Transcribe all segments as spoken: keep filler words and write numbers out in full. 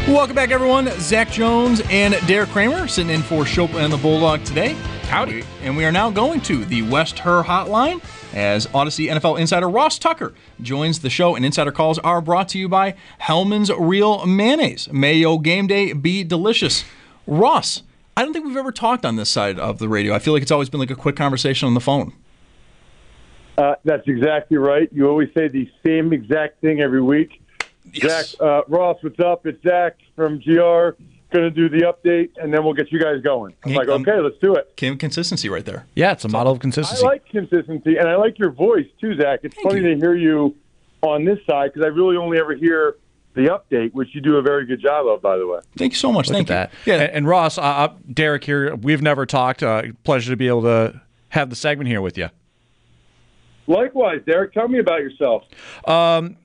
Welcome back, everyone. Zach Jones and Derek Kramer sitting in for Schopp and the Bulldog today. Howdy. And we are now going to the West Her Hotline as Odyssey N F L insider Ross Tucker joins the show. And insider calls are brought to you by Hellman's Real Mayonnaise. Mayo game day be delicious. Ross, I don't think we've ever talked on this side of the radio. I feel like it's always been like a quick conversation on the phone. Uh, that's exactly right. You always say the same exact thing every week. Yes. Zach, uh, Ross, what's up? It's Zach from G R. Going to do the update, and then we'll get you guys going. I'm like, okay, let's do it. Consistency right there. Yeah, it's a model of I consistency. like consistency, and I like your voice, too, Zach. It's Thank funny you. to hear you on this side because I really only ever hear the update, which you do a very good job of, by the way. Thank you so much. Look Thank at you. that. Yeah. And, and Ross, uh, uh, Derek here, we've never talked. Uh, pleasure to be able to have the segment here with you. Likewise, Derek, tell me about yourself. Um,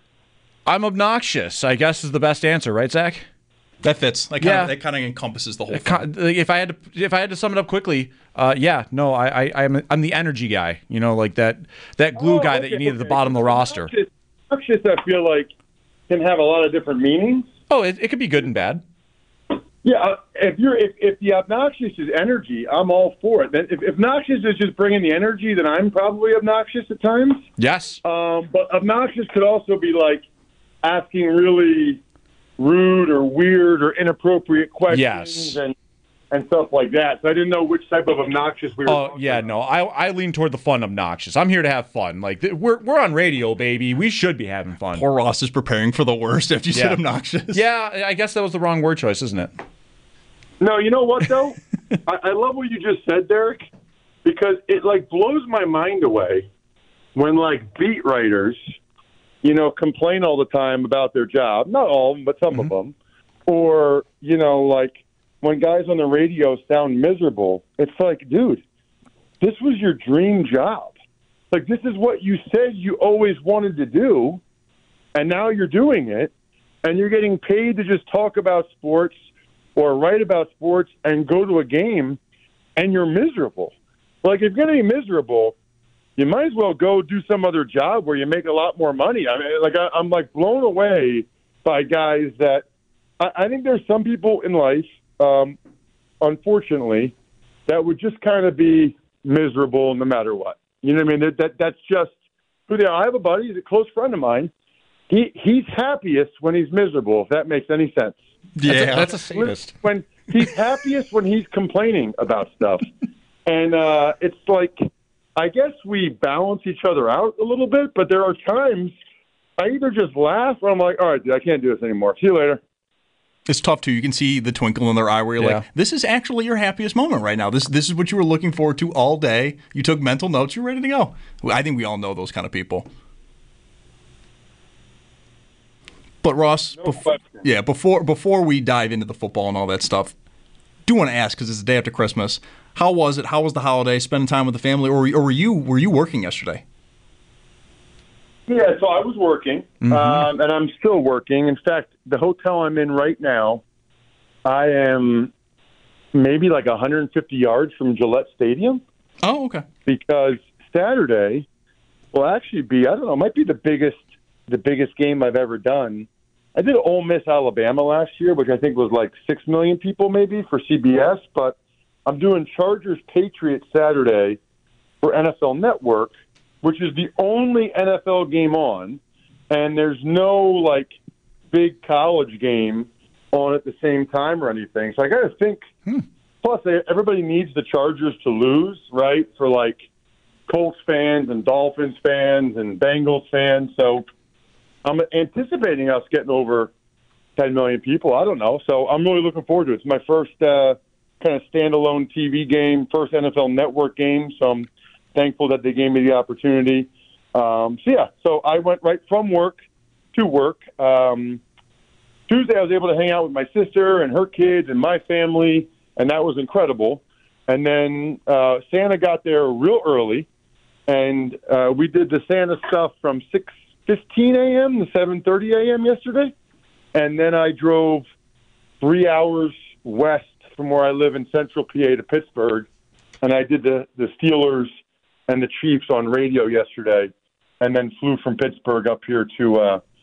I'm obnoxious, I guess is the best answer, right, Zach? That fits. That kind, Yeah. of, that kind of encompasses the whole It thing. co- If I had to, if I had to sum it up quickly, uh, yeah, no, I, I, I'm, I'm the energy guy. You know, like that, that glue Oh, guy that okay, you need at the okay. bottom of the roster. Obnoxious, obnoxious, I feel like, can have a lot of different meanings. Oh, it, it could be good and bad. Yeah, uh, if you're if, if the obnoxious is energy, I'm all for it. Then if, if obnoxious is just bringing the energy, then I'm probably obnoxious at times. Yes. Um, but obnoxious could also be like asking really rude or weird or inappropriate questions Yes. and and stuff like that. So I didn't know which type of obnoxious we were. Oh talking yeah, about. no, I I lean toward the fun obnoxious. I'm here to have fun. Like th- we're we're on radio, baby. We should be having fun. Poor Ross is preparing for the worst after you said Yeah. obnoxious. Yeah, I guess that was the wrong word choice, isn't it? No, you know what though? I, I love what you just said, Derek, because it like blows my mind away when like beat writers, you know, complain all the time about their job. Not all of them, but some Mm-hmm. of them. Or you know, like when guys on the radio sound miserable. It's like, dude, this was your dream job. Like this is what you said you always wanted to do, and now you're doing it, and you're getting paid to just talk about sports or write about sports and go to a game, and you're miserable. Like, if you're going to be miserable, you might as well go do some other job where you make a lot more money. I mean, like, I, I'm, like, blown away by guys that I, I think there's some people in life, um, unfortunately, that would just kind of be miserable no matter what. You know what I mean? That, that That's just who they are. I have a buddy, he's a close friend of mine. He He's happiest when he's miserable, if that makes any sense. Yeah. That's a sadist. When he's happiest when he's complaining about stuff. And uh, it's like, I guess we balance each other out a little bit, but there are times I either just laugh or I'm like, all right, dude, I can't do this anymore. See you later. It's tough, too. You can see the twinkle in their eye where you're Yeah. like, this is actually your happiest moment right now. This this is what you were looking forward to all day. You took mental notes. You're ready to go. I think we all know those kind of people. But, Ross, No bef- question. yeah, before before we dive into the football and all that stuff, do want to ask, because it's the day after Christmas, how was it? How was the holiday? Spending time with the family? Or, or were you were you working yesterday? Yeah, so I was working, Mm-hmm. um, and I'm still working. In fact, the hotel I'm in right now, I am maybe like one hundred fifty yards from Gillette Stadium. Oh, okay. Because Saturday will actually be, I don't know, might be the biggest the biggest game I've ever done. I did Ole Miss Alabama last year, which I think was like six million people maybe for C B S, but I'm doing Chargers Patriots Saturday for N F L Network, which is the only N F L game on, and there's no like big college game on at the same time or anything. So I got to think. Hmm. Plus, everybody needs the Chargers to lose, right? For like Colts fans and Dolphins fans and Bengals fans. So I'm anticipating us getting over ten million people. I don't know. So I'm really looking forward to it. It's my first uh, kind of standalone T V game, first N F L Network game. So I'm thankful that they gave me the opportunity. Um, so, yeah, so I went right from work to work. Um, Tuesday, I was able to hang out with my sister and her kids and my family, and that was incredible. And then uh, Santa got there real early, and uh, we did the Santa stuff from six fifteen a.m. to seven thirty a.m. yesterday. And then I drove three hours west from where I live in central P A to Pittsburgh, and I did the, the Steelers and the Chiefs on radio yesterday, and then flew from Pittsburgh up here to uh,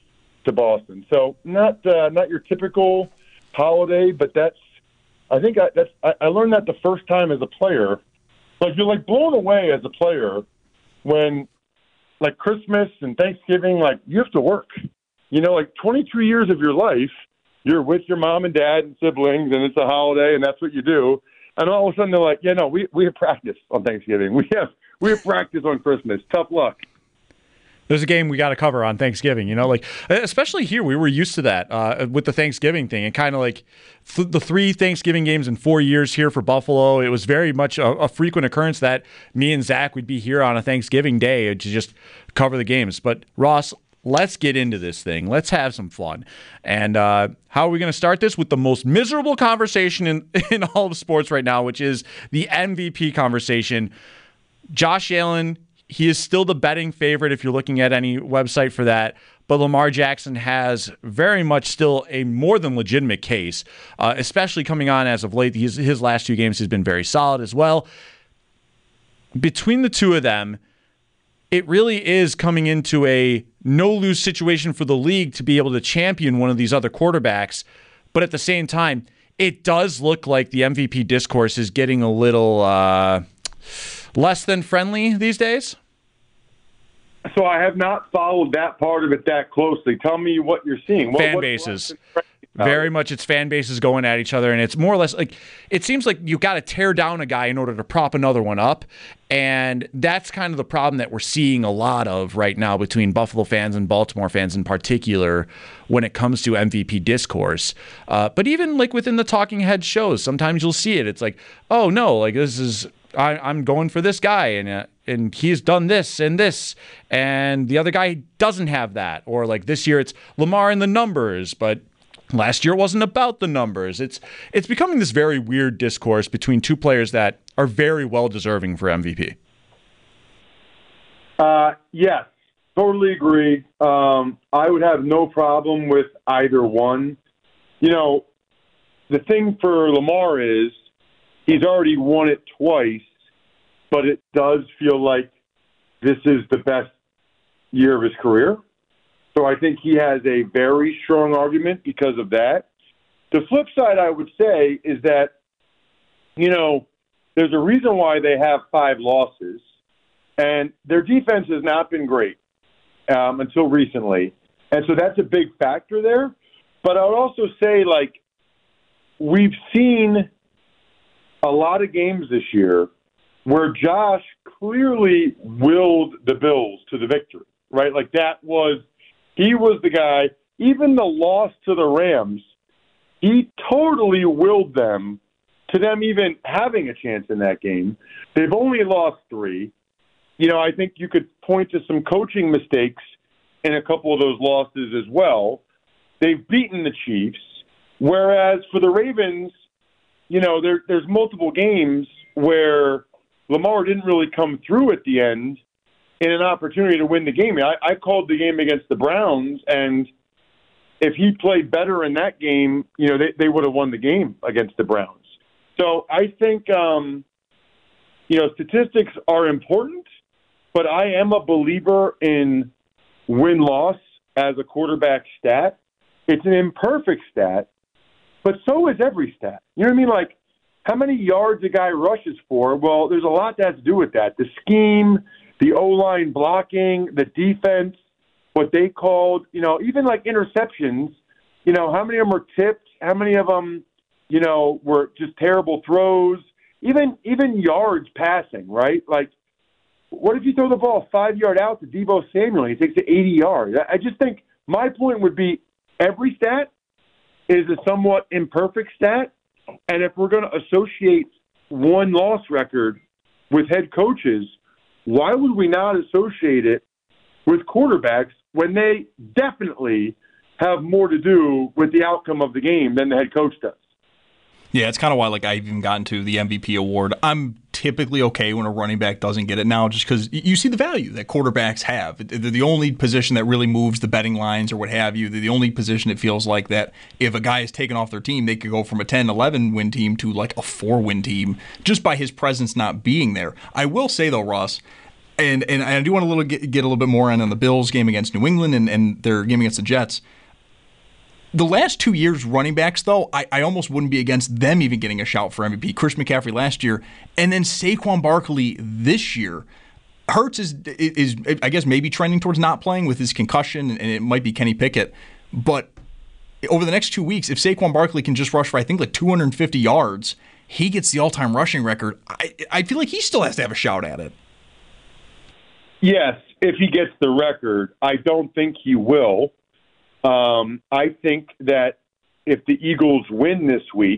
to Boston. So not uh, not your typical holiday, but that's I think I, that's I, I learned that the first time as a player. Like you're like blown away as a player when like Christmas and Thanksgiving, like you have to work. You know, like twenty-three years of your life, you're with your mom and dad and siblings, and it's a holiday, and that's what you do. And all of a sudden, they're like, "Yeah, no, we we have practice on Thanksgiving. We have we have practice on Christmas. Tough luck." There's a game we got to cover on Thanksgiving, you know, like especially here, we were used to that uh, with the Thanksgiving thing, and kind of like th- the three Thanksgiving games in four years here for Buffalo. It was very much a, a frequent occurrence that me and Zach would be here on a Thanksgiving day to just cover the games. But Ross, let's get into this thing. Let's have some fun. And uh, how are we going to start this? With the most miserable conversation in, in all of sports right now, which is the M V P conversation. Josh Allen, he is still the betting favorite if you're looking at any website for that. But Lamar Jackson has very much still a more than legitimate case, uh, especially coming on as of late. His, his last two games has been very solid as well. Between the two of them, it really is coming into a no-lose situation for the league to be able to champion one of these other quarterbacks. But at the same time, it does look like the M V P discourse is getting a little uh, less than friendly these days. So I have not followed that part of it that closely. Tell me what you're seeing. What, fan what, bases. Very much it's fan bases going at each other, and it's more or less like it seems like you've got to tear down a guy in order to prop another one up, and that's kind of the problem that we're seeing a lot of right now between Buffalo fans and Baltimore fans in particular when it comes to M V P discourse. Uh, but even like within the talking head shows, sometimes you'll see it. It's like, oh no, like this is I, I'm going for this guy, and uh, and he's done this and this, and the other guy doesn't have that, or like this year it's Lamar in the numbers, but last year it wasn't about the numbers. It's it's becoming this very weird discourse between two players that are very well deserving for M V P. Uh, yes, totally agree. Um, I would have no problem with either one. You know, the thing for Lamar is he's already won it twice, but it does feel like this is the best year of his career. So I think he has a very strong argument because of that. The flip side, I would say, is that, you know, there's a reason why they have five losses, and their defense has not been great um, until recently. And so that's a big factor there. But I would also say, like, we've seen a lot of games this year where Josh clearly willed the Bills to the victory, right? Like that was – he was the guy, even the loss to the Rams, he totally willed them to them even having a chance in that game. They've only lost three. You know, I think you could point to some coaching mistakes in a couple of those losses as well. They've beaten the Chiefs, whereas for the Ravens, you know, there, there's multiple games where Lamar didn't really come through at the end in an opportunity to win the game. I, I called the game against the Browns, and if he played better in that game, you know, they, they would have won the game against the Browns. So I think, um, you know, statistics are important, but I am a believer in win-loss as a quarterback stat. It's an imperfect stat, but so is every stat. You know what I mean? Like, how many yards a guy rushes for? Well, there's a lot that has to do with that. The scheme, the O-line blocking, the defense, what they called, you know, even like interceptions, you know, how many of them were tipped? How many of them, you know, were just terrible throws? Even even yards passing, right? Like, what if you throw the ball five yard out to Deebo Samuel? He takes it eighty yards. I just think my point would be every stat is a somewhat imperfect stat. And if we're going to associate one loss record with head coaches, why would we not associate it with quarterbacks when they definitely have more to do with the outcome of the game than the head coach does? Yeah, it's kind of why like I've even gotten to the M V P award. I'm typically okay when a running back doesn't get it now just because you see the value that quarterbacks have. They're the only position that really moves the betting lines or what have you. They're the only position it feels like that if a guy is taken off their team, they could go from a ten eleven win team to like a four win team just by his presence not being there. I will say though, Ross, And and I do want to little get, get a little bit more on, on the Bills game against New England and, and their game against the Jets. The last two years, running backs, though, I, I almost wouldn't be against them even getting a shout for M V P. Christian McCaffrey last year, and then Saquon Barkley this year. Hurts is, is, I guess, maybe trending towards not playing with his concussion, and it might be Kenny Pickett. But over the next two weeks, if Saquon Barkley can just rush for, I think, like two hundred fifty yards, he gets the all-time rushing record. I, I feel like he still has to have a shout at it. Yes, if he gets the record. I don't think he will. Um, I think that if the Eagles win this week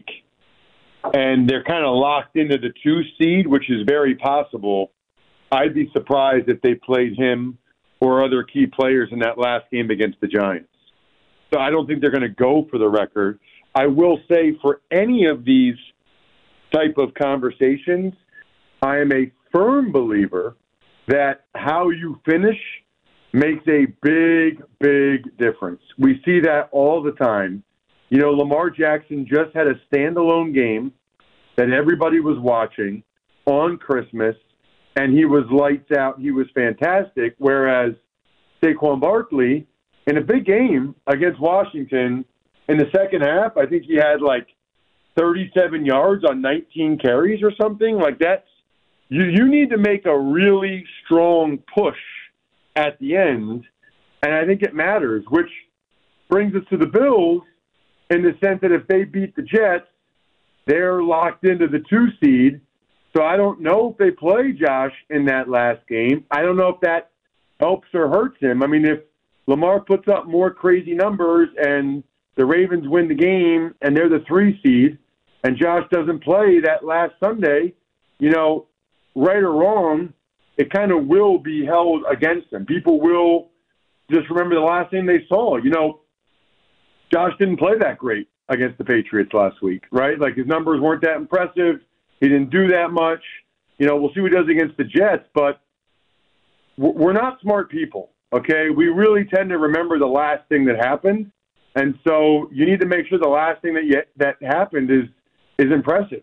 and they're kind of locked into the two seed, which is very possible, I'd be surprised if they played him or other key players in that last game against the Giants. So I don't think they're going to go for the record. I will say for any of these type of conversations, I am a firm believer that how you finish makes a big, big difference. We see that all the time. You know, Lamar Jackson just had a standalone game that everybody was watching on Christmas, and he was lights out. He was fantastic, whereas Saquon Barkley, in a big game against Washington, in the second half, I think he had like thirty-seven yards on nineteen carries or something. Like that's, you, you need to make a really strong push at the end, and I think it matters, which brings us to the Bills in the sense that if they beat the Jets, they're locked into the two seed. So I don't know if they play Josh in that last game. I don't know if that helps or hurts him. I mean, if Lamar puts up more crazy numbers and the Ravens win the game and they're the three seed and Josh doesn't play that last Sunday, you know, right or wrong, it kind of will be held against him. People will just remember the last thing they saw. You know, Josh didn't play that great against the Patriots last week, right? Like his numbers weren't that impressive. He didn't do that much. You know, we'll see what he does against the Jets, but we're not smart people, okay? We really tend to remember the last thing that happened, and so you need to make sure the last thing that you, that happened is is impressive.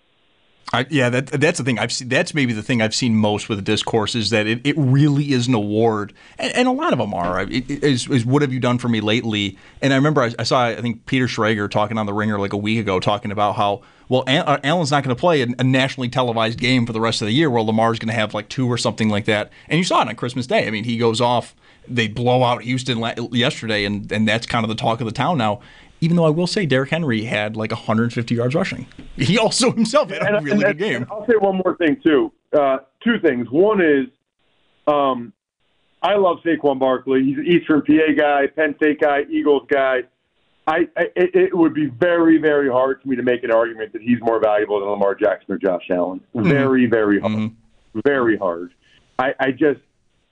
I, yeah, that that's the thing. I've seen, that's maybe the thing I've seen most with the discourse is that it, it really is an award, and, and a lot of them are. It, it is, is what have you done for me lately? And I remember I, I saw I think Peter Schrager talking on the Ringer like a week ago, talking about how well Allen's not going to play a, a nationally televised game for the rest of the year, where Lamar's going to have like two or something like that. And you saw it on Christmas Day. I mean, he goes off. They blow out Houston la- yesterday, and and that's kind of the talk of the town now. Even though I will say Derrick Henry had like one hundred fifty yards rushing. He also himself had a really and, good game. I'll say one more thing, too. Uh, two things. One is um, I love Saquon Barkley. He's an Eastern P A guy, Penn State guy, Eagles guy. I, I it, it would be very, very hard for me to make an argument that he's more valuable than Lamar Jackson or Josh Allen. Mm-hmm. Very, very hard. Mm-hmm. Very hard. I, I just,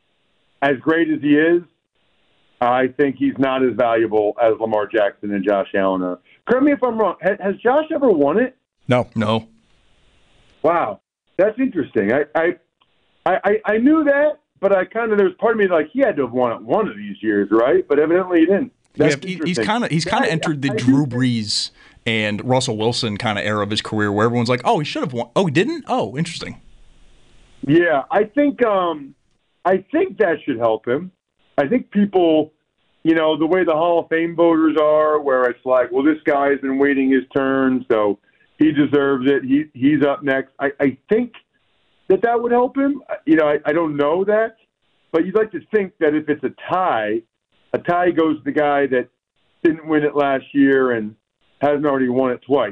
as great as he is, I think he's not as valuable as Lamar Jackson and Josh Allen are. Correct me if I'm wrong. Has, has Josh ever won it? No. No. Wow. That's interesting. I I, I, I knew that, but I kind of, there's part of me like he had to have won it one of these years, right? But evidently he didn't. That's yeah, he, he's kind of he's kind of entered the I, I Drew Brees and Russell Wilson kind of era of his career where everyone's like, oh, he should have won. Oh, he didn't? Oh, interesting. Yeah, I think um, I think that should help him. I think people, you know, the way the Hall of Fame voters are, where it's like, well, this guy has been waiting his turn, so he deserves it. He he's up next. I, I think that that would help him. You know, I, I don't know that, but you'd like to think that if it's a tie, a tie goes to the guy that didn't win it last year and hasn't already won it twice.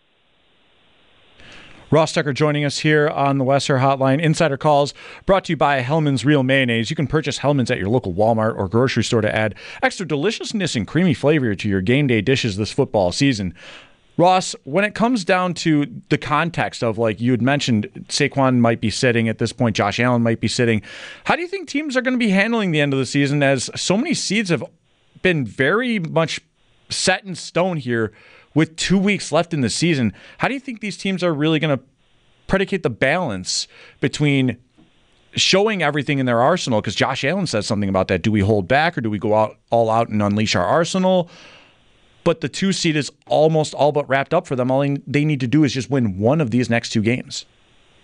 Ross Tucker joining us here on the Western Hotline. Insider Calls brought to you by Hellmann's Real Mayonnaise. You can purchase Hellmann's at your local Walmart or grocery store to add extra deliciousness and creamy flavor to your game day dishes this football season. Ross, when it comes down to the context of, like you had mentioned, Saquon might be sitting at this point, Josh Allen might be sitting, how do you think teams are going to be handling the end of the season, as so many seeds have been very much set in stone here with two weeks left in the season? How do you think these teams are really going to predicate the balance between showing everything in their arsenal? Because Josh Allen says something about that. Do we hold back or do we go out all out and unleash our arsenal? But the two seed is almost all but wrapped up for them. All they need to do is just win one of these next two games.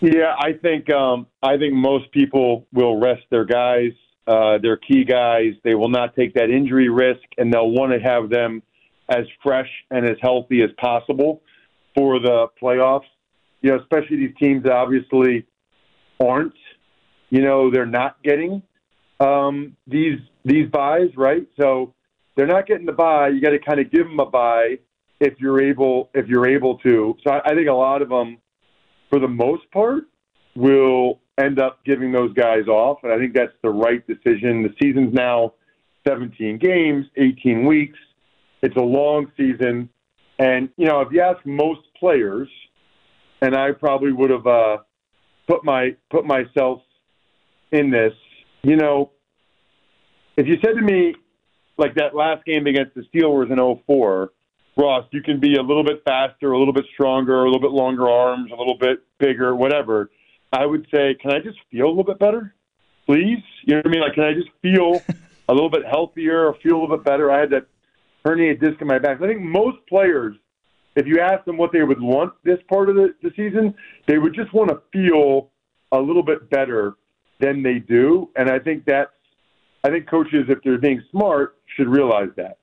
Yeah, I think um, I think most people will rest their guys, uh, their key guys. They will not take that injury risk, and they'll want to have them as fresh and as healthy as possible for the playoffs. You know, especially these teams that obviously aren't. You know, they're not getting um, these these buys, right? So they're not getting the buy. You got to kind of give them a buy if you're able if you're able to. So I, I think a lot of them, for the most part, will end up giving those guys off, and I think that's the right decision. The season's now seventeen games, eighteen weeks. It's a long season, and you know, if you ask most players, and I probably would have uh, put my put myself in this, you know, if you said to me, like that last game against the Steelers in oh four, Ross, you can be a little bit faster, a little bit stronger, a little bit longer arms, a little bit bigger, whatever, I would say, can I just feel a little bit better, please? You know what I mean? Like, can I just feel a little bit healthier or feel a little bit better? I had that herniated disc in my back. So I think most players, if you ask them what they would want this part of the, the season, they would just want to feel a little bit better than they do. And I think that's, I think coaches, if they're being smart, should realize that.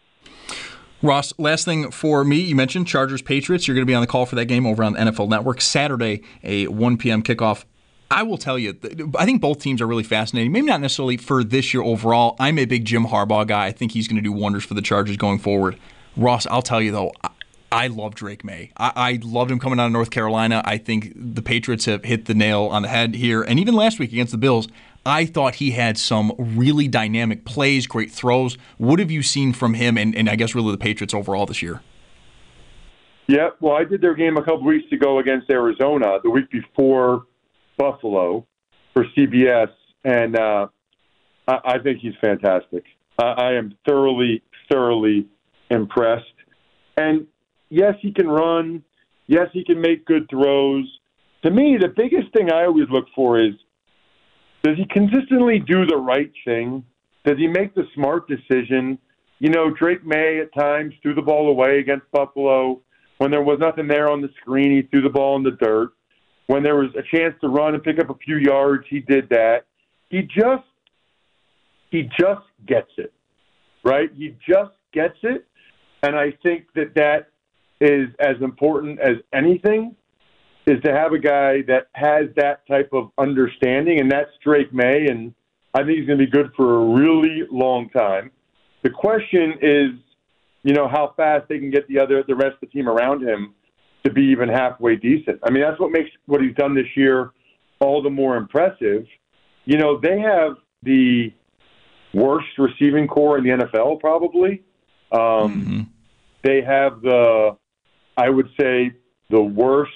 Ross, last thing for me, you mentioned Chargers-Patriots. You're going to be on the call for that game over on the N F L Network Saturday, a one p.m. kickoff. I will tell you, I think both teams are really fascinating. Maybe not necessarily for this year overall. I'm a big Jim Harbaugh guy. I think he's going to do wonders for the Chargers going forward. Ross, I'll tell you, though, I love Drake May. I, I loved him coming out of North Carolina. I think the Patriots have hit the nail on the head here. And even last week against the Bills, I thought he had some really dynamic plays, great throws. What have you seen from him and, and I guess really the Patriots overall this year? Yeah, well, I did their game a couple weeks ago against Arizona, the week before Buffalo for C B S, and uh, I, I think he's fantastic. I, I am thoroughly, thoroughly impressed. And yes, he can run. Yes, he can make good throws. To me, the biggest thing I always look for is, does he consistently do the right thing? Does he make the smart decision? You know, Drake May at times threw the ball away against Buffalo. When there was nothing there on the screen, he threw the ball in the dirt. When there was a chance to run and pick up a few yards, he did that. He just, he just gets it, right? He just gets it. And I think that that is as important as anything, is to have a guy that has that type of understanding, and that's Drake May, and I think he's going to be good for a really long time. The question is, you know, how fast they can get the other, the rest of the team around him to be even halfway decent. I mean, that's what makes what he's done this year all the more impressive. You know, they have the worst receiving core in the N F L, probably. Um, mm-hmm. They have the, I would say, the worst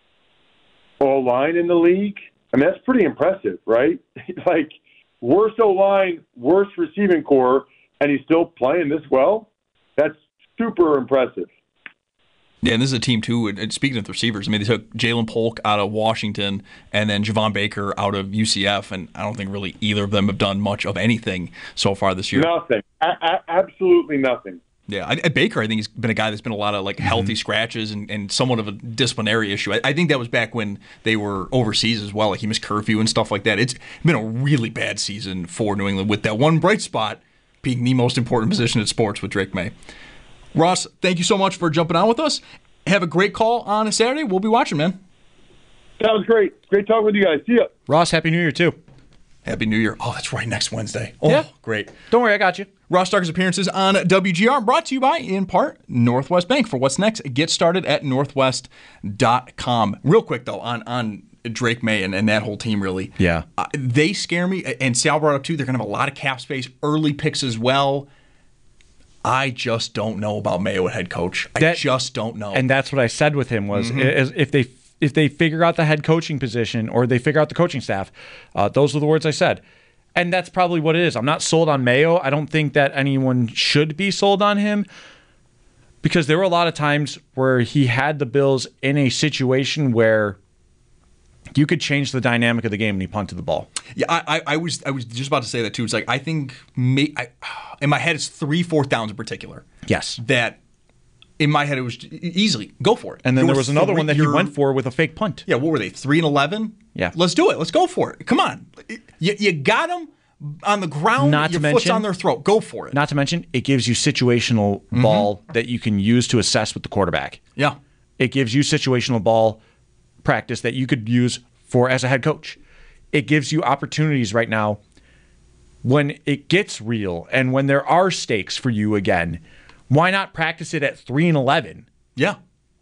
O-line in the league. I mean, that's pretty impressive, right? Like, worst O-line, worst receiving core, and he's still playing this well? That's super impressive. Yeah, and this is a team, too, and speaking of the receivers, I mean, they took Jalen Polk out of Washington and then Javon Baker out of U C F, and I don't think really either of them have done much of anything so far this year. Nothing. A- a- absolutely nothing. Yeah, I, Baker, I think he's been a guy that's been a lot of like healthy mm-hmm. scratches and, and somewhat of a disciplinary issue. I, I think that was back when they were overseas as well. Like he missed curfew and stuff like that. It's been a really bad season for New England, with that one bright spot being the most important position in sports with Drake May. Ross, thank you so much for jumping on with us. Have a great call on a Saturday. We'll be watching, man. That was great. Great talking with you guys. See ya. Ross, Happy New Year, too. Happy New Year. Oh, that's right, next Wednesday. Oh, yeah. Great. Don't worry, I got you. Ross Tucker's appearances on W G R brought to you by, in part, Northwest Bank. For what's next, get started at northwest dot com. Real quick, though, on, on Drake May and, and that whole team, really. Yeah. Uh, they scare me. And Sal brought up, too, they're going to have a lot of cap space, early picks as well. I just don't know about Mayo at head coach. I that, just don't know. And that's what I said with him was mm-hmm. if they if they figure out the head coaching position or they figure out the coaching staff, uh, those are the words I said. And that's probably what it is. I'm not sold on Mayo. I don't think that anyone should be sold on him, because there were a lot of times where he had the Bills in a situation where you could change the dynamic of the game and he punted the ball. Yeah, I, I was I was just about to say that too. It's like I think may, I, in my head it's three fourth downs in particular. Yes, that in my head, it was easily go for it. And then You're there was another three, one that he you're- went for with a fake punt. Yeah, what were they? Three and eleven. Yeah. Let's do it. Let's go for it. Come on. You, you got them on the ground. Not your to foot's mention- on their throat. Go for it. Not to mention, it gives you situational Mm-hmm. ball that you can use to assess with the quarterback. yeah. It gives you situational ball practice that you could use for as a head coach. It gives you opportunities right now when it gets real and when there are stakes for you again. Why not practice it at three and eleven Yeah.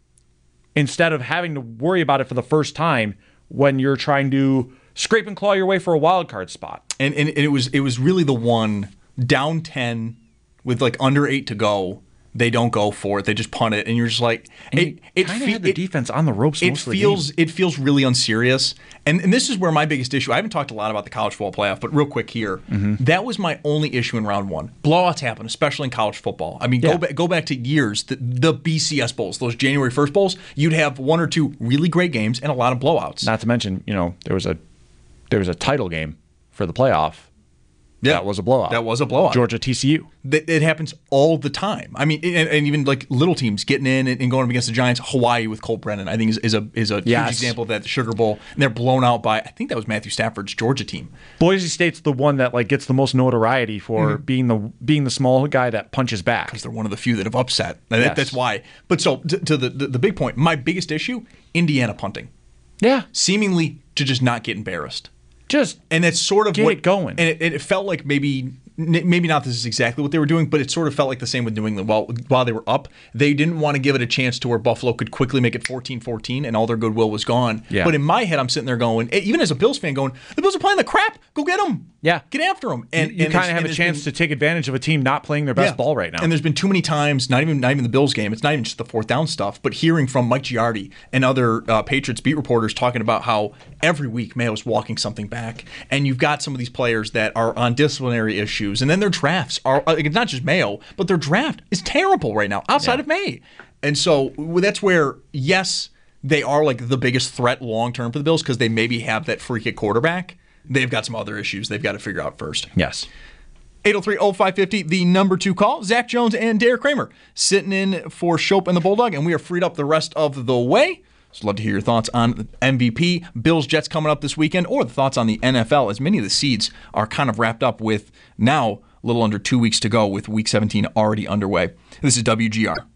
instead of having to worry about it for the first time when you're trying to scrape and claw your way for a wild card spot? And, and and it was it was really the one down ten with like under eight to go. They don't go for it. They just punt it, and you're just like And it. you It, kind of fe- had the it, defense on the ropes it most of the feels game. it feels really unserious, and and this is where my biggest issue. I haven't talked a lot about the college football playoff, but real quick here, Mm-hmm. that was my only issue in round one. Blowouts happen, especially in college football. I mean, Yeah. go back go back to years, the, the B C S bowls, those January first bowls. You'd have one or two really great games and a lot of blowouts. Not to mention, you know, there was a there was a title game for the playoff. Yeah. That was a blowout. That was a blowout. Georgia T C U. That it happens all the time. I mean, and, and even like little teams getting in and, and going up against the Giants. Hawaii with Colt Brennan, I think, is, is a is a Yes. huge example of that. The Sugar Bowl, and they're blown out by I think that was Matthew Stafford's Georgia team. Boise State's the one that like gets the most notoriety for Mm-hmm. being the being the small guy that punches back. They're one of the few that have upset. And that- Yes. That's why. But so to, to the, the the big point, my biggest issue: Indiana punting, Yeah, seemingly to just not get embarrassed. just And that's sort of Get what, it going. And it, and it felt like maybe maybe not this is exactly what they were doing, but it sort of felt like the same with New England. While while they were up, they didn't want to give it a chance to where Buffalo could quickly make it fourteen fourteen and all their goodwill was gone. Yeah. But in my head, I'm sitting there going, even as a Bills fan, going, the Bills are playing the crap. Go get them. Yeah. Get after them. And you and kind there's- of have and a there's chance been- to take advantage of a team not playing their best Yeah. ball right now. And there's been too many times, not even not even the Bills game. It's not even just the fourth down stuff, but hearing from Mike Giardi and other uh, Patriots beat reporters talking about how every week Mayo's walking something back, and you've got some of these players that are on disciplinary issues, and then their drafts are uh, it's not just Mayo, but their draft is terrible right now outside Yeah. of May, and so well, that's where yes, they are like the biggest threat long term for the Bills because they maybe have that freak at quarterback. They've got some other issues they've got to figure out first. yes. eight oh three oh five five oh, the number two call. Zach Jones and Derek Kramer sitting in for Shope and the Bulldog, and we are freed up the rest of the way. So love to hear your thoughts on M V P, Bills, Jets coming up this weekend, or the thoughts on the N F L, as many of the seeds are kind of wrapped up with now a little under two weeks to go with Week seventeen already underway. This is W G R.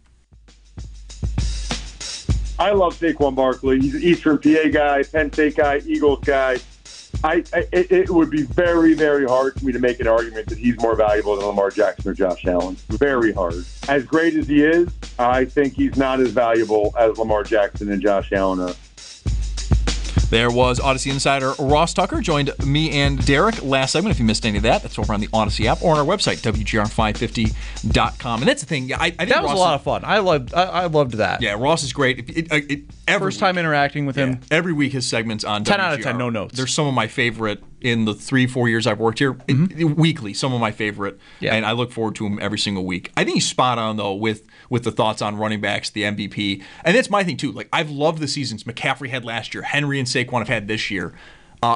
I love Saquon Barkley. He's an Eastern P A guy, Penn State guy, Eagles guy. I, I it, it would be very, very hard for me to make an argument that he's more valuable than Lamar Jackson or Josh Allen. Very hard. As great as he is, I think he's not as valuable as Lamar Jackson and Josh Allen are. There was Odyssey Insider Ross Tucker, joined me and Derek last segment. If you missed any of that, that's over on the Odyssey app or on our website, W G R five fifty dot com. And that's the thing. I, I think That was Ross a lot of fun. I loved I, I loved that. Yeah, Ross is great. It, it, it, every First time week, interacting with him. yeah, every week his segments on ten W G R. out of ten, no notes. They're some of my favorite in the three, four years I've worked here. It- it- weekly, some of my favorite. Yeah. And I look forward to him every single week. I think he's spot on, though, with with the thoughts on running backs, the M V P. And that's my thing, too. Like, I've loved the seasons McCaffrey had last year, Henry and Saquon have had this year. Uh,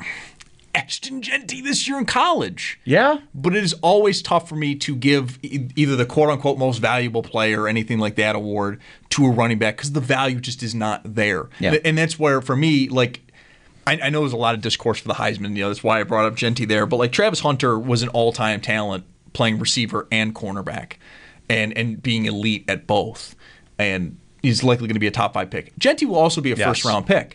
Exton Genty this year in college. Yeah. But it is always tough for me to give e- either the quote-unquote most valuable player or anything like that award to a running back because the value just is not there. Yeah. And that's where, for me, like, I, I know there's a lot of discourse for the Heisman. You know, that's why I brought up Genty there. But, like, Travis Hunter was an all-time talent playing receiver and cornerback and, and being elite at both. And he's likely going to be a top five pick. Genty will also be a Yes. first-round pick.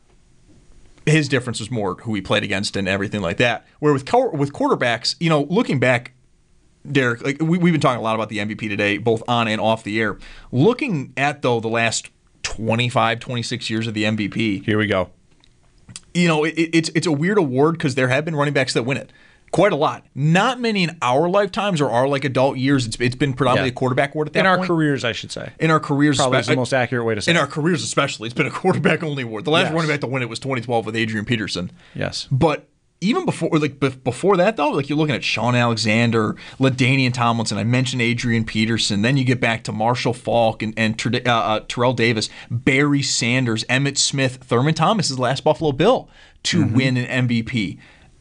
His difference was more who he played against and everything like that. Where with co- with quarterbacks, you know, looking back, Derek, like we, we've been talking a lot about the M V P today, both on and off the air. Looking at, though, the last twenty-five, twenty-six years of the M V P, Here we go. you know, it, it's it's a weird award because there have been running backs that win it. Quite a lot. Not many in our lifetimes or our like adult years. It's it's been predominantly Yeah. a quarterback award at that In our point. careers, I should say. In our careers, Probably spe- is the most accurate way to say in it. our careers especially, it's been a quarterback only award. The last Yes. running back to win it was twenty twelve with Adrian Peterson. Yes. But even before, like bef- before that, though, like you're looking at Sean Alexander, LaDainian Tomlinson. I mentioned Adrian Peterson. Then you get back to Marshall Faulk and, and Ter- uh, uh, Terrell Davis, Barry Sanders, Emmitt Smith, Thurman Thomas, his last Buffalo Bill to Mm-hmm. win an M V P.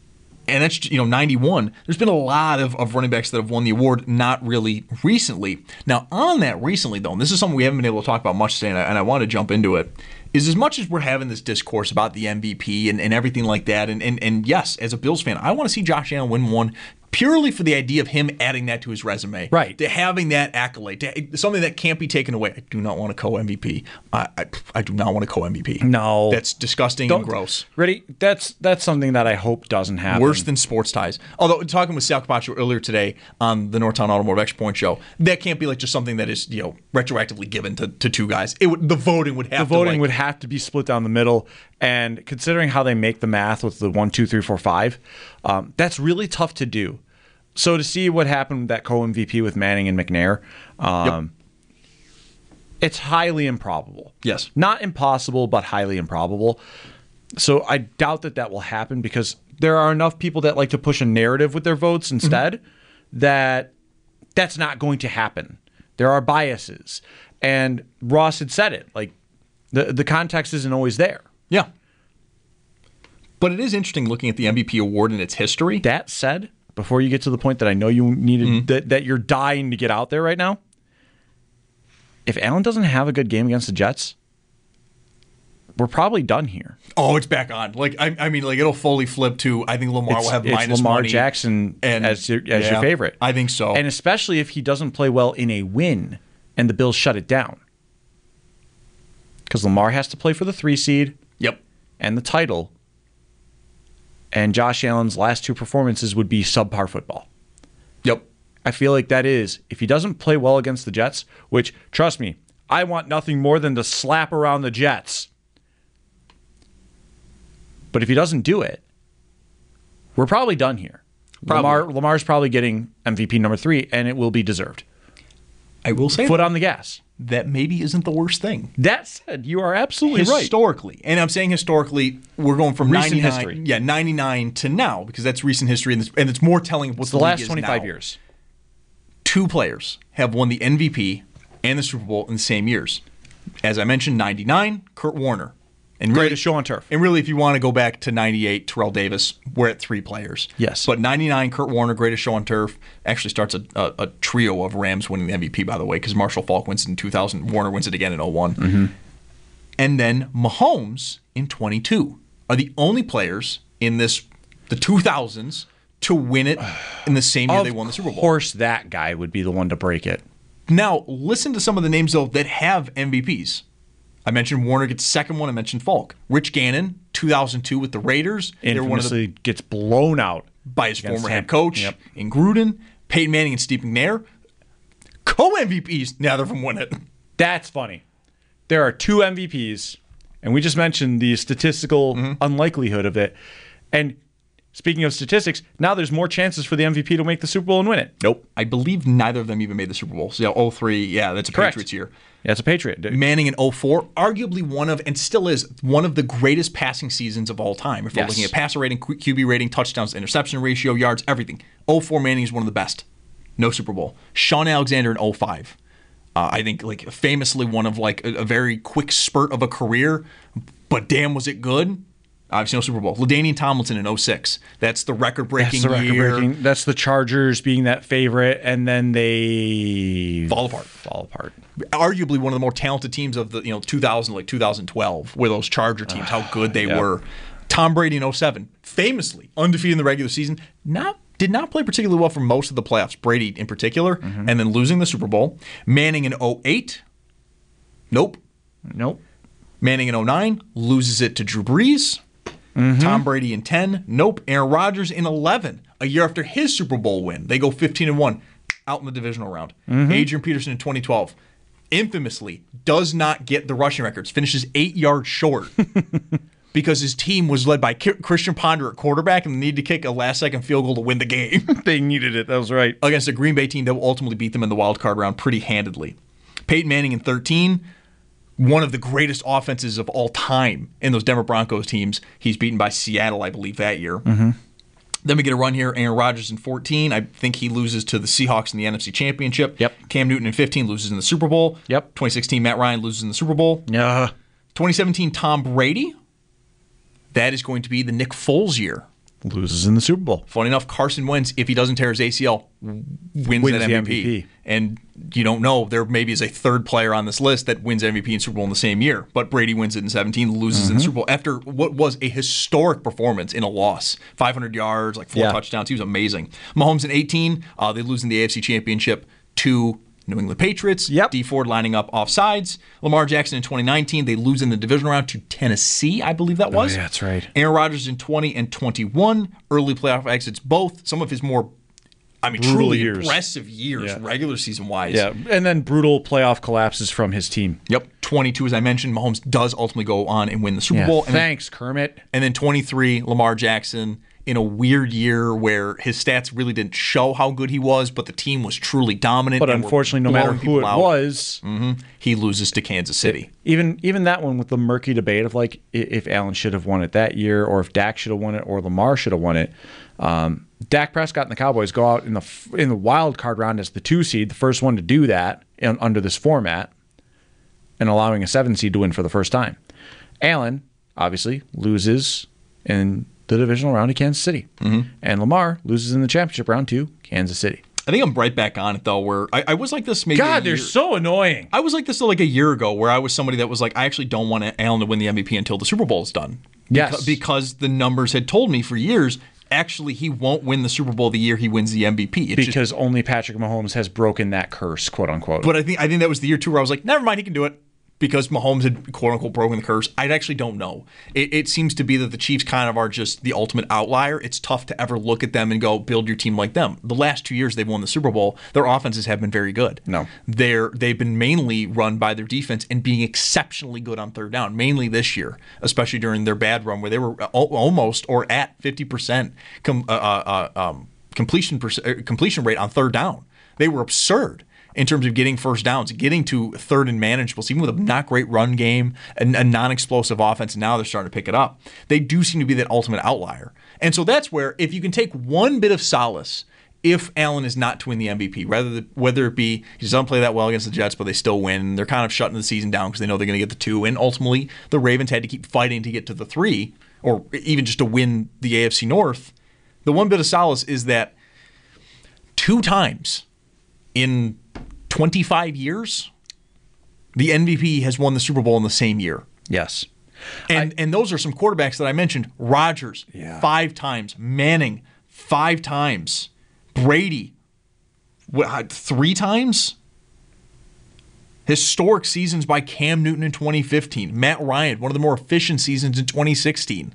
And that's, you know, ninety-one. There's been a lot of, of running backs that have won the award, not really recently. Now, on that recently, though, and this is something we haven't been able to talk about much today, and I, and I want to jump into it, is as much as we're having this discourse about the M V P and, and everything like that, and, and, and yes, as a Bills fan, I want to see Josh Allen win one purely for the idea of him adding that to his resume. Right. To having that accolade, to, something that can't be taken away. I do not want a co-M V P. I, I, I do not want a co-M V P. No. That's disgusting Don't- and gross. Ready? That's that's something that I hope doesn't happen. Worse than sports ties. Although, talking with Sal Capaccio earlier today on the Northtown Automotive Extra Point show, that can't be like just something that is, you know, retroactively given to, to two guys. It would, the voting would have the to voting like, would have to be split down the middle. And considering how they make the math with the one, two, three, four, five, um, that's really tough to do. So to see what happened with that co-M V P with Manning and McNair, um, yep. it's highly improbable. Yes. Not impossible, but highly improbable. So I doubt that that will happen because there are enough people that like to push a narrative with their votes instead mm-hmm. that that's not going to happen. There are biases. And Ross had said it. Like, the, the context isn't always there. Yeah. But it is interesting looking at the M V P award and its history. That said, before you get to the point that I know you needed, mm-hmm. that, that you're dying to get out there right now, if Allen doesn't have a good game against the Jets, we're probably done here. Oh, it's back on. Like I, I mean, like it'll fully flip to. I think Lamar it's, will have it's minus Lamar money Jackson and, as your, as yeah, your favorite. I think so, and especially if he doesn't play well in a win and the Bills shut it down, because Lamar has to play for the three seed. Yep, and the title. And Josh Allen's last two performances would be subpar football. Yep. I feel like that is, if he doesn't play well against the Jets, which, trust me, I want nothing more than to slap around the Jets. But if he doesn't do it, we're probably done here. Probably. Lamar Lamar's probably getting M V P number three, and it will be deserved. I will say Foot on the gas. That maybe isn't the worst thing. That said, you are absolutely right. Historically, and I'm saying historically, we're going from recent ninety-nine, history. yeah, ninety-nine to now because that's recent history, and, this, and it's more telling of what it's the, the league last is twenty-five now. years. Two players have won the M V P and the Super Bowl in the same years. As I mentioned, ninety-nine, Kurt Warner. And really, Greatest show on turf. And really, if you want to go back to ninety-eight, Terrell Davis, we're at three players. Yes. But ninety-nine, Kurt Warner, greatest show on turf, actually starts a, a, a trio of Rams winning the M V P, by the way, because Marshall Faulk wins it in two thousand, Warner wins it again in oh one. Mm-hmm. And then Mahomes in twenty-two are the only players in this the two thousands to win it in the same year of they won the Super Bowl. Of course, that guy would be the one to break it. Now, listen to some of the names, though, that have M V Ps. I mentioned Warner gets the second one. I mentioned Falk. Rich Gannon, two thousand two with the Raiders. Infamously one of the, gets blown out by his former him. head coach Yep. in Gruden. Peyton Manning and Steve McNair. Co-M V Ps, neither of them win it. That's funny. There are two M V Ps, and we just mentioned the statistical mm-hmm. unlikelihood of it. And speaking of statistics, now there's more chances for the M V P to make the Super Bowl and win it. Nope. I believe neither of them even made the Super Bowl. So, yeah, oh three, yeah, that's a Correct. Patriots year. Yeah, it's a Patriot. Manning in oh four, arguably one of, and still is, one of the greatest passing seasons of all time. If we're Yes. looking at passer rating, Q B rating, touchdowns, interception ratio, yards, everything. oh four Manning is one of the best. No Super Bowl. Sean Alexander in oh five. Uh, I think, like, famously one of, like, a, a very quick spurt of a career, but damn, was it good? Obviously, no Super Bowl. LaDainian Tomlinson in oh six. That's the record-breaking That's the year. record-breaking. That's the Chargers being that favorite, and then they Fall apart. Fall apart. Arguably one of the more talented teams of the you know two thousand, like two thousand twelve, were those Charger teams. How good they Yep. were. Tom Brady in oh seven, famously undefeated in the regular season, not did not play particularly well for most of the playoffs. Brady in particular, Mm-hmm. and then losing the Super Bowl. Manning in oh eight, nope. Nope. Manning in oh nine loses it to Drew Brees. Mm-hmm. Tom Brady in ten, nope. Aaron Rodgers in eleven, a year after his Super Bowl win. They go fifteen and one, out in the divisional round. Mm-hmm. Adrian Peterson in twenty twelve, infamously does not get the rushing records, finishes eight yards short because his team was led by K- Christian Ponder at quarterback and they needed to kick a last-second field goal to win the game They needed it. That was right. against a Green Bay team that will ultimately beat them in the wild card round pretty handedly. Peyton Manning in thirteen, one of the greatest offenses of all time in those Denver Broncos teams. He's beaten by Seattle, I believe, that year. Mm-hmm. Then we get a run here. Aaron Rodgers in fourteen. I think he loses to the Seahawks in the N F C Championship. Yep. Cam Newton in fifteen loses in the Super Bowl. Yep. twenty sixteen, Matt Ryan loses in the Super Bowl. Yeah. twenty seventeen, Tom Brady. That is going to be the Nick Foles year. loses in the Super Bowl. Funny enough, Carson Wentz, if he doesn't tear his A C L, wins, Wins that the M V P. M V P. And you don't know, there maybe is a third player on this list that wins M V P and Super Bowl in the same year. But Brady wins it in seventeen, loses Mm-hmm. in the Super Bowl after what was a historic performance in a loss. five hundred yards, like four Yeah. touchdowns. He was amazing. Mahomes in eighteen, uh, they lose in the A F C Championship to New England Patriots. Yep. D Ford lining up off sides. Lamar Jackson in twenty nineteen, they lose in the divisional round to Tennessee, I believe that was. Oh, yeah, that's right. Aaron Rodgers in twenty and twenty-one, early playoff exits both. Some of his more, I mean, Brutal truly years. impressive years, Yeah. regular season wise. Yeah, and then brutal playoff collapses from his team. Yep. twenty-two, as I mentioned, Mahomes does ultimately go on and win the Super Yeah, Bowl. And then, thanks, Kermit. and then twenty-three, Lamar Jackson in a weird year where his stats really didn't show how good he was, but the team was truly dominant. But and were unfortunately, no matter blowing who it people out. was, he loses to Kansas City. even even that one with the murky debate of like i- if Allen should have won it that year, or if Dak should have won it, or Lamar should have won it. Um, Dak Prescott and the Cowboys go out in the f- in the wild card round as the two seed, the first one to do that in, under this format, and allowing a seven seed to win for the first time. Allen obviously loses in the divisional round to Kansas City, Mm-hmm. and Lamar loses in the championship round to Kansas City. I think I'm right back on it, though, where I, I was like this maybe God, a they're year- so annoying. I was like this like a year ago, where I was somebody that was like, I actually don't want Allen to win the M V P until the Super Bowl is done. Yes. Beca- because the numbers had told me for years, actually, he won't win the Super Bowl the year he wins the M V P. It's just- Because only Patrick Mahomes has broken that curse, quote unquote. but I think I think that was the year too where I was like, never mind, he can do it. Because Mahomes had quote unquote broken the curse. I actually don't know. It, it seems to be that the Chiefs kind of are just the ultimate outlier. It's tough to ever look at them and go, build your team like them. The last two years they've won the Super Bowl, their offenses have been very good. No. They're they've been mainly run by their defense and being exceptionally good on third down, mainly this year, especially during their bad run where they were al- almost or at fifty percent com, uh, uh, um, completion perc- uh, completion rate on third down. They were absurd in terms of getting first downs, getting to third and manageables, even with a not great run game and a non-explosive offense. Now they're starting to pick it up. They do seem to be that ultimate outlier. And so that's where, if you can take one bit of solace, if Allen is not to win the M V P, rather than, whether it be he doesn't play that well against the Jets, but they still win, they're kind of shutting the season down because they know they're going to get the two, and ultimately the Ravens had to keep fighting to get to the three, or even just to win the A F C North. The one bit of solace is that two times in twenty-five years, the M V P has won the Super Bowl in the same year. yes. And and those are some quarterbacks that I mentioned. Rodgers, Yeah. five times. Manning, five times. Brady, what, three times? Historic seasons by Cam Newton in twenty fifteen. Matt Ryan, one of the more efficient seasons in twenty sixteen.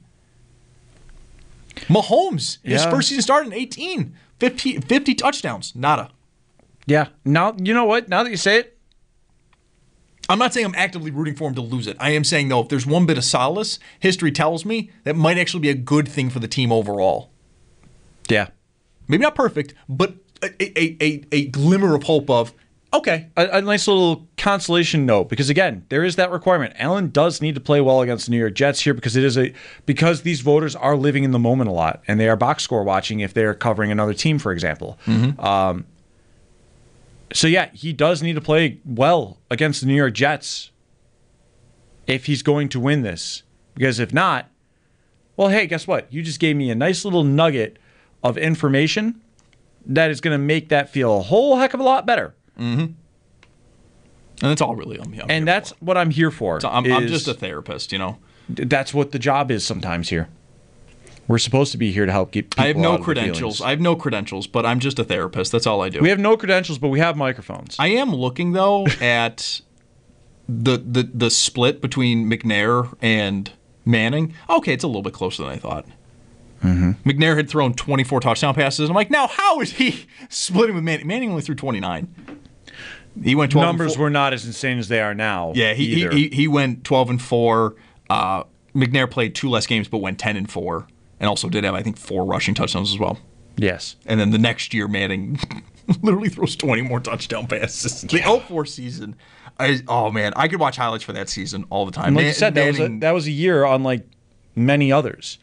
Mahomes, his Yeah. first season started in eighteen. fifty, fifty touchdowns. Nada. Yeah. Now, you know what? Now that you say it, I'm not saying I'm actively rooting for him to lose it. I am saying, though, if there's one bit of solace, history tells me that might actually be a good thing for the team overall. yeah. Maybe not perfect, but a, a, a, a glimmer of hope of, okay, A, a nice little consolation note, because again, there is that requirement. Allen does need to play well against the New York Jets here, because it is a because these voters are living in the moment a lot, and they are box score watching if they're covering another team, for example. Um, so yeah, he does need to play well against the New York Jets if he's going to win this, because if not, well, hey, guess what? You just gave me a nice little nugget of information that is going to make that feel a whole heck of a lot better. and that's all really I'm, I'm here And that's for. what I'm here for. So I'm, I'm is- just a therapist, you know. That's what the job is sometimes here. We're supposed to be here to help keep people I have out no of their credentials. feelings. I have no credentials, but I'm just a therapist. That's all I do. We have no credentials, but we have microphones. I am looking though at the the the split between McNair and Manning. Okay, it's a little bit closer than I thought. Mm-hmm. McNair had thrown twenty-four touchdown passes. I'm like, now how is he splitting with Manning? Manning only threw twenty-nine. He went twelve. Numbers and four. were not as insane as they are now. Yeah, he, he either. he he went twelve and four. Uh, McNair played two less games, but went ten and four, and also did have I think four rushing touchdowns as well. Yes. And then the next year, Manning literally throws twenty more touchdown passes. The oh four season, I, oh man, I could watch highlights for that season all the time. And like Man- you said, that was, a, Manning- that was a year unlike many others.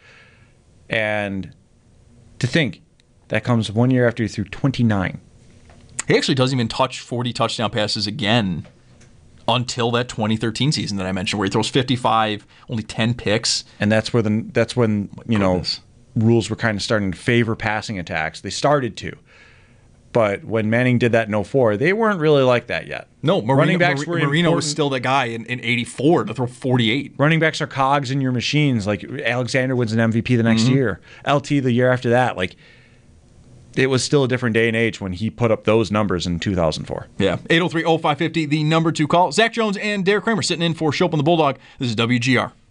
And to think, that comes one year after he threw twenty-nine. he actually doesn't even touch forty touchdown passes again until that twenty thirteen season that I mentioned, where he throws fifty-five, only ten picks. And that's where the that's when, you know, goodness. rules were kind of starting to favor passing attacks. They started to. But when Manning did that in oh four, they weren't really like that yet. No, Marino, running backs Mar- were Marino was important. still that guy in, in eighty-four to throw forty-eight. Running backs are cogs in your machines. Like Alexander wins an M V P the next mm-hmm. year. L T the year after that. Like it was still a different day and age when he put up those numbers in two thousand four. Yeah, eight oh three oh five five oh, the number two call. Zach Jones and Derek Kramer sitting in for Schopp and the Bulldog. This is W G R.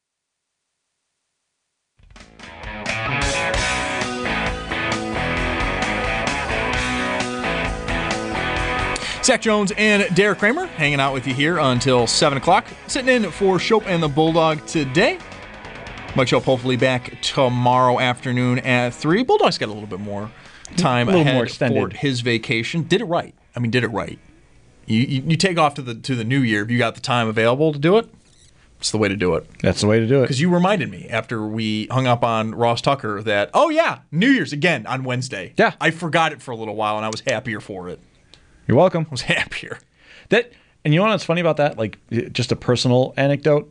Zach Jones and Derek Kramer hanging out with you here until seven o'clock. Sitting in for Schopp and the Bulldog today. Mike Schopp hopefully back tomorrow afternoon at three. Bulldog's got a little bit more time a little ahead more extended. for his vacation. Did it right. I mean, did it right. You, you you take off to the to the new year if you got the time available to do it. It's the way to do it. That's the way to do it. Because you reminded me after we hung up on Ross Tucker that, oh yeah, New Year's again on Wednesday. Yeah. I forgot it for a little while and I was happier for it. You're welcome. I was happier. That and you know what's funny about that? Like just a personal anecdote.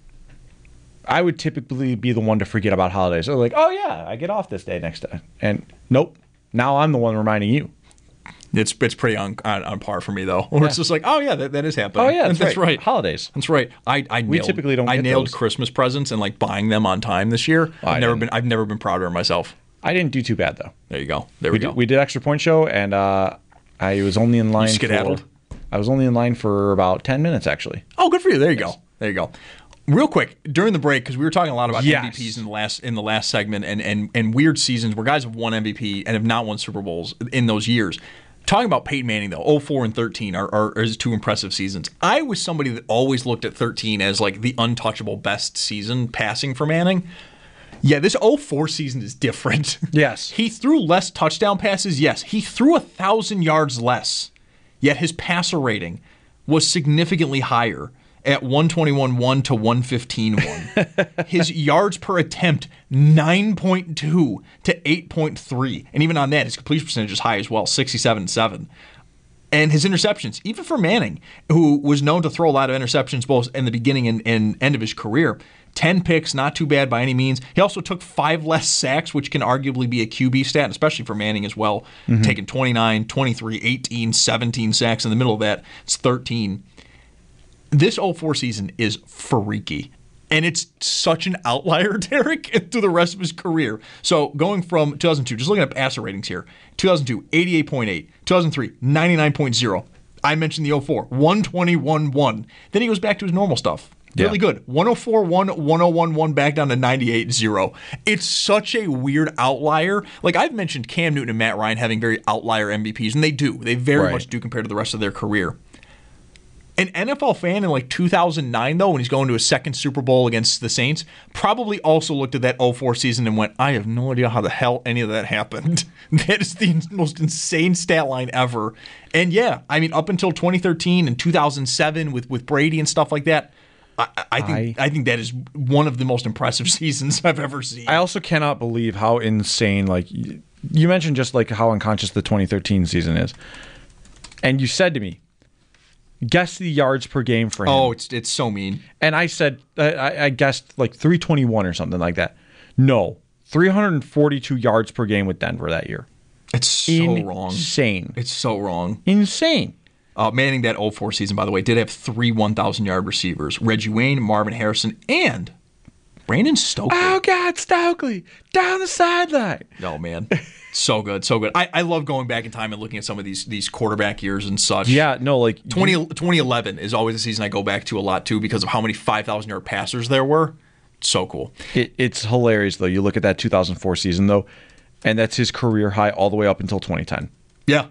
I would typically be the one to forget about holidays. So like, oh yeah, I get off this day next day. And nope. Now I'm the one reminding you. It's it's pretty on on, on par for me though. Where Yeah. It's just like, oh yeah, that, that is happening. Oh yeah, that's, that's right. right. Holidays. That's right. I, I We nailed, typically don't I get nailed those. Christmas presents and like buying them on time this year. I I've never didn't. been I've never been prouder of myself. I didn't do too bad though. There you go. There we, We go. did, we did extra point show and uh, I was only in line skedaddled? for I was only in line for about ten minutes actually. Oh, good for you. There you go. There you go. Real quick, during the break, because we were talking a lot about Yes. M V Ps in the last in the last segment and, and, and weird seasons where guys have won M V P and have not won Super Bowls in those years. Talking about Peyton Manning, though, oh four and thirteen are, are, are his two impressive seasons. I was somebody that always looked at thirteen as like the untouchable best season passing for Manning. Yeah, this oh four season is different. Yes. He threw less touchdown passes, yes. He threw one thousand yards less, yet his passer rating was significantly higher at one twenty-one one to one fifteen one. His yards per attempt, nine point two to eight point three. And even on that, his completion percentage is high as well, sixty-seven seven. And his interceptions, even for Manning, who was known to throw a lot of interceptions both in the beginning and, and end of his career, ten picks, not too bad by any means. He also took five less sacks, which can arguably be a Q B stat, especially for Manning as well. Mm-hmm. Taking twenty-nine, twenty-three, eighteen, seventeen sacks. In the middle of that, it's thirteen. This oh four season is freaky. And it's such an outlier, Derek, to the rest of his career. So going from two thousand two, just looking at passer ratings here, two thousand two, eighty-eight point eight, two thousand three, ninety-nine point oh. I mentioned the oh four, one twenty-one one. Then he goes back to his normal stuff. Really Yeah. good. one oh four one, one oh one one, back down to ninety-eight zero. It's such a weird outlier. Like I've mentioned Cam Newton and Matt Ryan having very outlier M V Ps, and they do. They very Right. much do compared to the rest of their career. An N F L fan in like two thousand nine, though, when he's going to his second Super Bowl against the Saints, probably also looked at that oh four season and went, I have no idea how the hell any of that happened. That is the most insane stat line ever. And yeah, I mean, up until twenty thirteen and two thousand seven with, with Brady and stuff like that, I, I think I, I think that is one of the most impressive seasons I've ever seen. I also cannot believe how insane, like, y- you mentioned just like how unconscious the twenty thirteen season is. And you said to me, guess the yards per game for him. oh, it's it's so mean. And I said, I, I guessed like three twenty-one or something like that. No, three hundred forty-two yards per game with Denver that year. It's so wrong. Insane. It's so wrong. Insane. Uh, Manning, that oh four season, by the way, did have three one thousand yard receivers. Reggie Wayne, Marvin Harrison, and Brandon Stokely. Oh, God, Stokely, down the sideline. Oh, man. So good, so good. I, I love going back in time and looking at some of these these quarterback years and such. Yeah, no, like twenty, twenty eleven is always a season I go back to a lot, too, because of how many five thousand yard passers there were. So cool. It, it's hilarious, though. You look at that two thousand four season, though, and that's his career high all the way up until twenty ten. Yeah.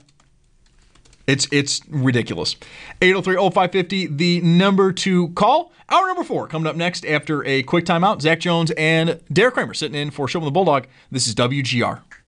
It's it's ridiculous. eight oh three oh five five oh, the number to call. Hour number four coming up next after a quick timeout. Zach Jones and Derek Kramer sitting in for Schopp and the Bulldog. This is W G R.